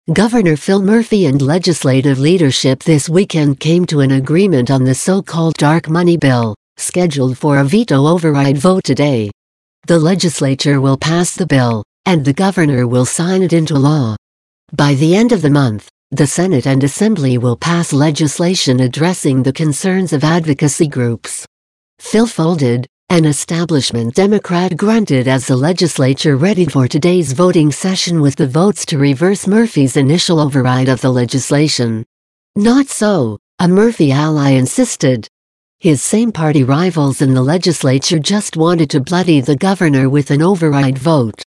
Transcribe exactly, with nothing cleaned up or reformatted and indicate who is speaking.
Speaker 1: Governor Phil Murphy and legislative leadership this weekend came to an agreement on the so-called dark money bill, scheduled for a veto override vote today. The legislature will pass the bill, and the governor will sign it into law. By the end of the month, the Senate and Assembly will pass legislation addressing the concerns of advocacy groups. Phil folded, an establishment Democrat, grunted as the legislature readied for today's voting session with the votes to reverse Murphy's initial override of the legislation. Not so, a Murphy ally insisted. His same-party rivals in the legislature just wanted to bloody the governor with an override vote.